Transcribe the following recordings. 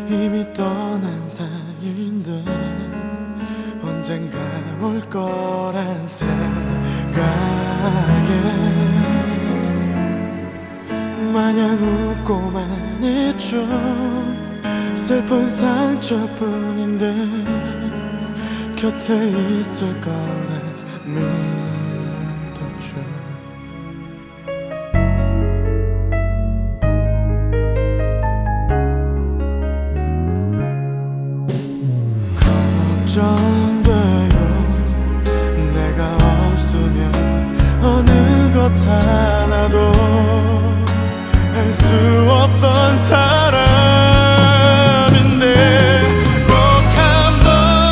이미 떠난 사이인데 언젠가 올 거란 생각에 마냥 웃고만 있죠. 슬픈 상처뿐인데 곁에 있을 거라 믿었죠. 걱정돼요. 내가 없으면 어느 것 하나도 할 수 없던 사람인데 꼭 한번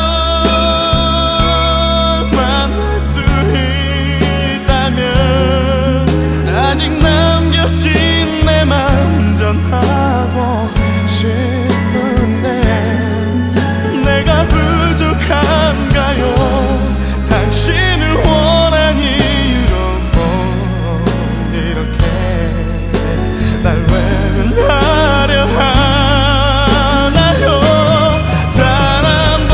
만날 수 있다면 아직 남겨진 내 맘 전하고 싶은데 내가 부족한가요? 당신을 원한 이유로 이렇게 날 외면하려 하나요? 단 한 번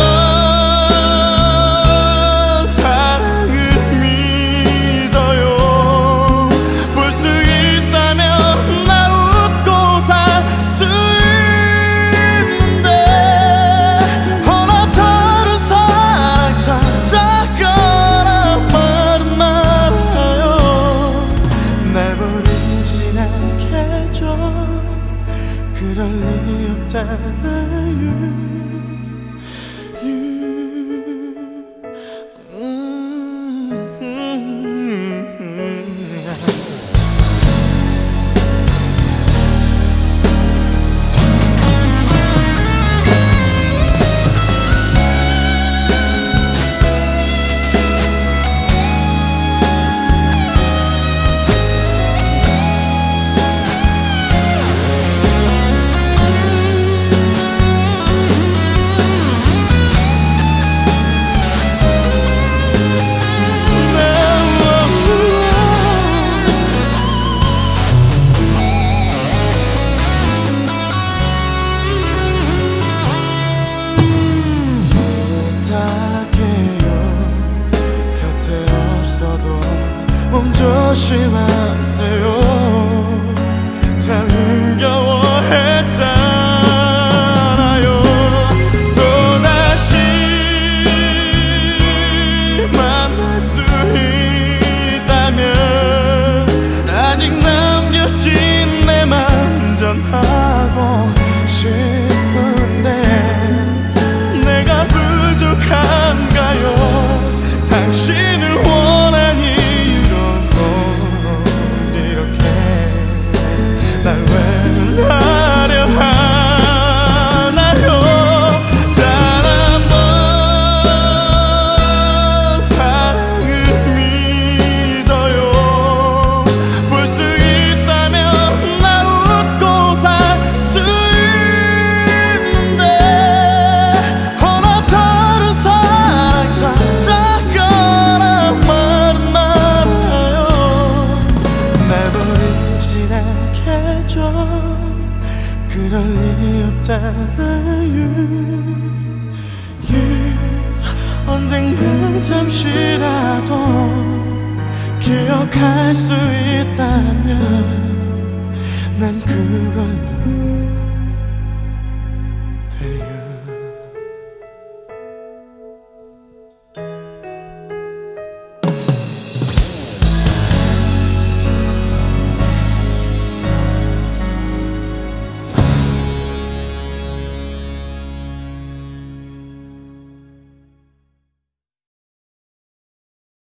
사랑을 믿어요. 볼 수 있다면 날 웃고 살 수 있는데 하나 다른 사랑 찾아가란 말은 말아요. 날 버리진 않겠죠. 그럴 리 없잖아요. 곁에 없어도 몸 조심하세요. 참 힘겨워했잖아요. 또다시 만날 수 있다면 아직 남겨진 내 맘 전하고 싶은데 내가 부족한가요? 당신을 원한 이유로 이렇게 날 외면하려 하나요? 단 한 번 사랑을 믿어요. 볼 수 있다면 날 웃고 살 수 있는데 하나 다른 사랑 찾아가란 말은 말아요. 날 버리진 않겠죠. 그럴 리 없잖아요. 언젠가 잠시라도 기억할 수 있다면 난 그걸로 돼요.